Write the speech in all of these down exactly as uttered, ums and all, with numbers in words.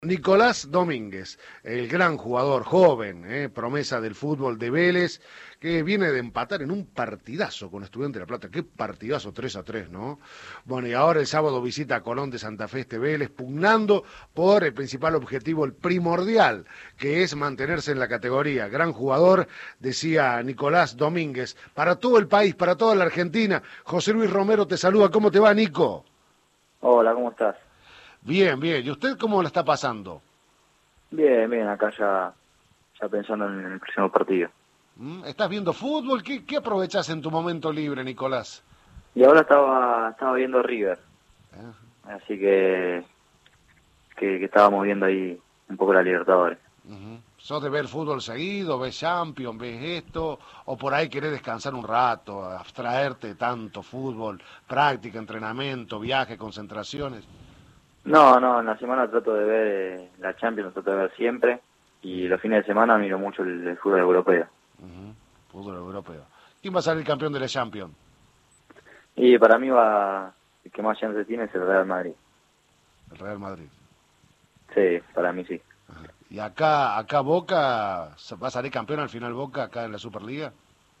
Nicolás Domínguez, el gran jugador joven, eh, promesa del fútbol de Vélez, que viene de empatar en un partidazo con Estudiantes de La Plata. Qué partidazo, tres a tres, ¿no? Bueno, y ahora el sábado visita a Colón de Santa Fe este Vélez, pugnando por el principal objetivo, el primordial, que es mantenerse en la categoría. Gran jugador, decía Nicolás Domínguez, para todo el país, para toda la Argentina. José Luis Romero te saluda. ¿Cómo te va, Nico? Hola, ¿cómo estás? Bien, bien. ¿Y usted cómo la está pasando? Bien, bien, acá ya, ya pensando en el próximo partido. ¿Mm? ¿Estás viendo fútbol? ¿Qué, qué aprovechás en tu momento libre, Nicolás? Y ahora estaba, estaba viendo River, ¿Eh? así que, que, que estábamos viendo ahí un poco la Libertadores. Uh-huh. ¿Sos de ver fútbol seguido? ¿Ves Champions? ¿Ves esto? ¿O por ahí querés descansar un rato, abstraerte de tanto fútbol, práctica, entrenamiento, viaje, concentraciones? No, no, en la semana trato de ver eh, la Champions, trato de ver siempre, y los fines de semana miro mucho el, el fútbol europeo. Uh-huh. Fútbol europeo. ¿Quién va a salir campeón de la Champions? Y para mí va, el que más chance tiene es el Real Madrid. El Real Madrid. Sí, para mí sí. Ajá. ¿Y acá, acá Boca, va a salir campeón al final Boca, acá en la Superliga?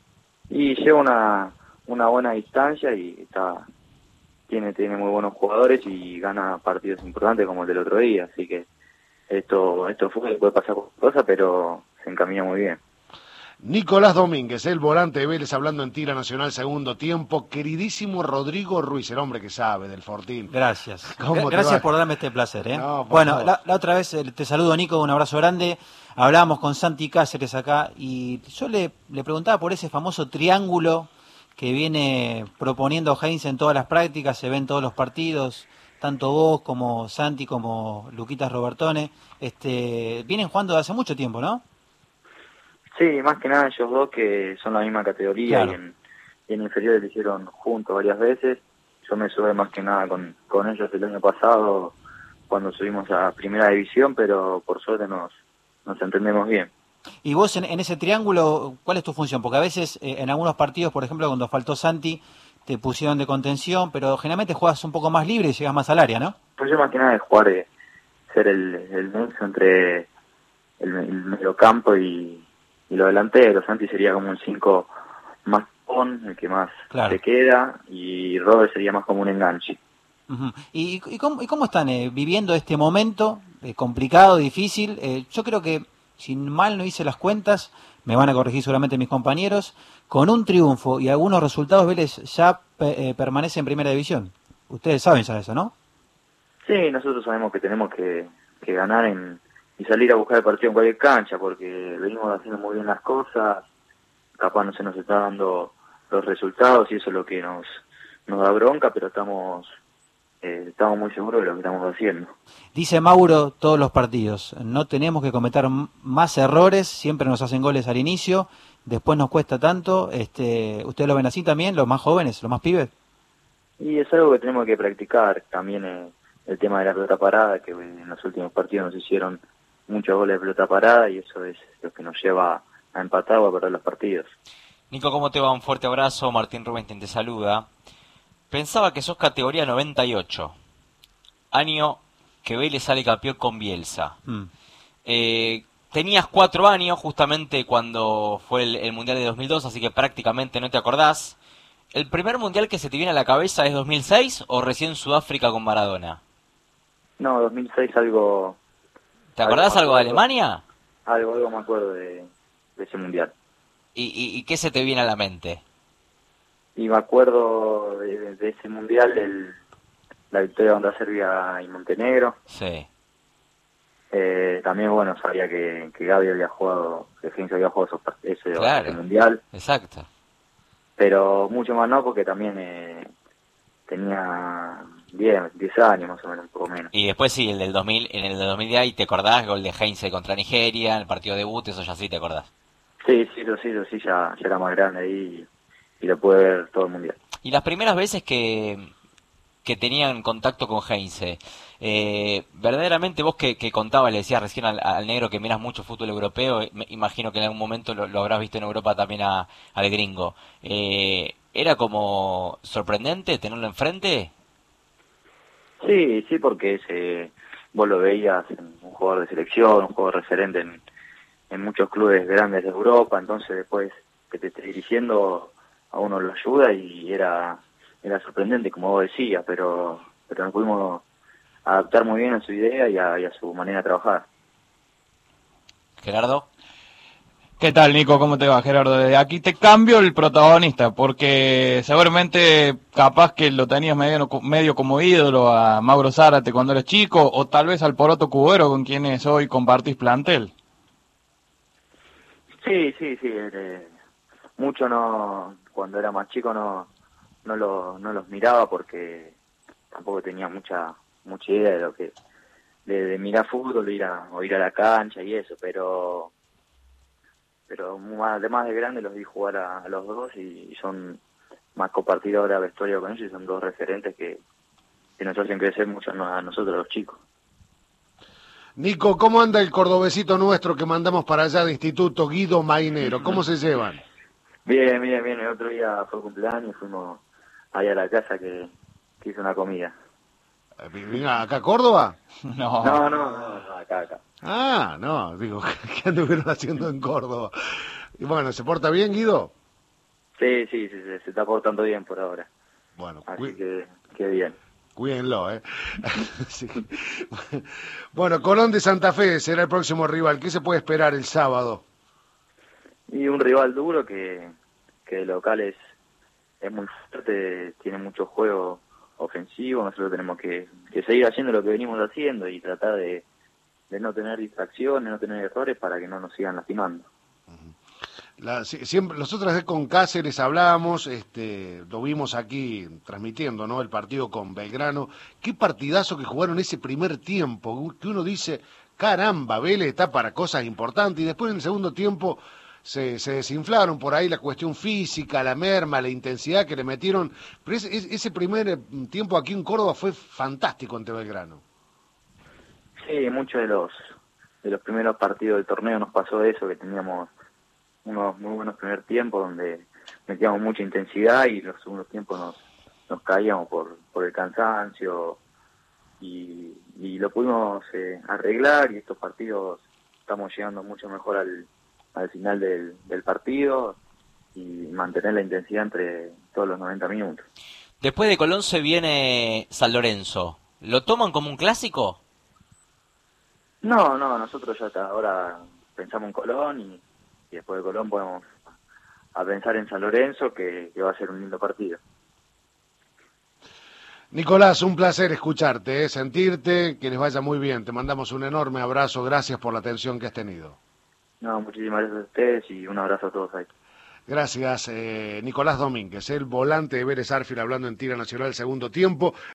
Y lleva una, una buena distancia y está... Tiene, tiene muy buenos jugadores y gana partidos importantes como el del otro día, así que esto esto fue, puede pasar cualquier cosa, pero se encamina muy bien. Nicolás Domínguez, el volante de Vélez, hablando en Tira Nacional, segundo tiempo. Queridísimo Rodrigo Ruiz, el hombre que sabe del Fortín. Gracias. ¿Cómo te Gracias va? por darme este placer, ¿eh? No, por bueno, favor. la, la otra vez eh, te saludo, Nico, un abrazo grande. Hablábamos con Santi Cáceres acá y yo le, le preguntaba por ese famoso triángulo que viene proponiendo Heinze en todas las prácticas, se ve en todos los partidos, tanto vos como Santi como Luquitas Robertone. Este, vienen jugando desde hace mucho tiempo, ¿no? Sí, más que nada ellos dos que son la misma categoría Claro. y en, y en inferiores lo hicieron juntos varias veces. Yo me sube más que nada con, con ellos el año pasado cuando subimos a primera división, pero por suerte nos, nos entendemos bien. Y vos en, en ese triángulo, ¿cuál es tu función? Porque a veces eh, en algunos partidos, por ejemplo, cuando faltó Santi, te pusieron de contención, pero generalmente juegas un poco más libre y llegas más al área, ¿no? Pues yo más que nada es jugar, eh, ser el, el nexo entre el, el mediocampo y, y los delanteros. Santi sería como un cinco más con, el que más Claro. se queda, y Robert sería más como un enganche. Uh-huh. ¿Y, y, cómo, y cómo están eh, viviendo este momento eh, complicado, difícil? Eh, yo creo que, si mal no hice las cuentas, me van a corregir seguramente mis compañeros, con un triunfo y algunos resultados, Vélez ya eh, permanece en primera división. Ustedes saben ya eso, ¿no? Sí, nosotros sabemos que tenemos que, que ganar en, y salir a buscar el partido en cualquier cancha, porque venimos haciendo muy bien las cosas, capaz no se nos está dando los resultados y eso es lo que nos, nos da bronca, pero estamos... Eh, estamos muy seguros de lo que estamos haciendo. Dice Mauro todos los partidos, no tenemos que cometer m- más errores, siempre nos hacen goles al inicio, después nos cuesta tanto. Este, ¿ustedes lo ven así también, los más jóvenes, los más pibes? Y es algo que tenemos que practicar, también eh, el tema de la pelota parada, que en los últimos partidos nos hicieron muchos goles de pelota parada y eso es lo que nos lleva a empatar o a perder los partidos. Nico, ¿cómo te va? Un fuerte abrazo. Martín Rubinstein te saluda. Pensaba que sos categoría noventa y ocho, año que Vélez sale campeón con Bielsa. Mm. Eh, tenías cuatro años justamente cuando fue el, el Mundial de dos mil dos, así que prácticamente no te acordás. ¿El primer Mundial que se te viene a la cabeza es dos mil seis o recién Sudáfrica con Maradona? No, dos mil seis algo... ¿Te acordás algo de acuerdo, Alemania? Algo, algo me acuerdo de, de ese mundial. ¿Y, y, ¿Y qué se te viene a la mente? Y me acuerdo de, de ese mundial, el, la victoria contra Serbia y Montenegro. Sí. Eh, también, bueno, sabía que, que Gaby había jugado, que Heinze había jugado esos, part- ese, Claro. ese mundial, Exacto. pero mucho más no, porque también eh, tenía diez, diez años más o menos, un poco menos. Y después sí, el del dos mil, en el del dos mil diez, ¿te acordás? Gol de Heinze contra Nigeria, el partido debut, eso ya sí te acordás. Sí, sí, yo sí, yo sí, ya, ya era más grande ahí y, y lo pude ver todo el mundial. Y las primeras veces que, que tenían contacto con Heinze, eh, verdaderamente vos que, que contabas, le decías recién al, al negro que miras mucho fútbol europeo, me imagino que en algún momento lo, lo habrás visto en Europa también a, al gringo. Eh, ¿Era como sorprendente tenerlo enfrente? Sí, sí, porque es, eh, vos lo veías en un jugador de selección, un jugador referente en, en muchos clubes grandes de Europa, entonces después que te esté dirigiendo a uno lo ayuda y era era sorprendente, como vos decías, pero pero nos pudimos adaptar muy bien a su idea y a, y a su manera de trabajar. Gerardo. ¿Qué tal, Nico? ¿Cómo te va, Gerardo? Desde aquí te cambio el protagonista, porque seguramente capaz que lo tenías medio, medio como ídolo a Mauro Zárate cuando eres chico, o tal vez al Poroto Cubero con quienes hoy compartís plantel. Sí, sí, sí. Eh, mucho no, cuando era más chico no no, lo, no los miraba porque tampoco tenía mucha mucha idea de lo que de, de mirar fútbol, de ir a, o ir a la cancha y eso, pero pero además de grande los vi jugar a, a los dos y, y son más compartido ahora vestuario con ellos y son dos referentes que, que nos hacen crecer mucho a nosotros los chicos. Nico, ¿cómo anda el cordobesito nuestro que mandamos para allá de Instituto, Guido Mainero? ¿Cómo se llevan? Bien, bien, bien. El otro día fue cumpleaños y fuimos ahí a la casa que, que hizo una comida. ¿Venga acá a Córdoba? No. No, no, no, no, acá, acá. Ah, no, digo, ¿qué anduvieron haciendo en Córdoba? Y bueno, ¿se porta bien, Guido? Sí, sí, sí, sí, se está portando bien por ahora. Bueno, así que, que bien. Cuídenlo, ¿eh? Sí. Bueno, Colón de Santa Fe será el próximo rival. ¿Qué se puede esperar el sábado? Y un rival duro que, que de local es, es muy fuerte, tiene mucho juego ofensivo. Nosotros tenemos que, que seguir haciendo lo que venimos haciendo y tratar de, de no tener distracciones, no tener errores para que no nos sigan lastimando. La, siempre, las otras veces con Cáceres hablábamos, este, lo vimos aquí transmitiendo, ¿no? El partido con Belgrano. Qué partidazo que jugaron ese primer tiempo, que uno dice, caramba, Vélez está para cosas importantes, y después en el segundo tiempo se, se desinflaron por ahí la cuestión física, la merma, la intensidad que le metieron. Pero ese, ese primer tiempo aquí en Córdoba fue fantástico ante Belgrano. Sí, muchos de los, de los primeros partidos del torneo nos pasó eso, que teníamos unos muy buenos primer tiempos donde metíamos mucha intensidad y los segundos tiempos nos, nos caíamos por, por el cansancio y, y lo pudimos eh, arreglar y estos partidos estamos llegando mucho mejor al, al final del, del partido y mantener la intensidad entre todos los noventa minutos. Después de Colón se viene San Lorenzo. ¿Lo toman como un clásico? No, no, nosotros ya hasta ahora pensamos en Colón y y después de Colón podemos a pensar en San Lorenzo, que, que va a ser un lindo partido. Nicolás, un placer escucharte, ¿eh? Sentirte, que les vaya muy bien. Te mandamos un enorme abrazo, gracias por la atención que has tenido. No, muchísimas gracias a ustedes y un abrazo a todos ahí. Gracias, eh, Nicolás Domínguez, el volante de Vélez Arfield hablando en Tira Nacional, segundo tiempo.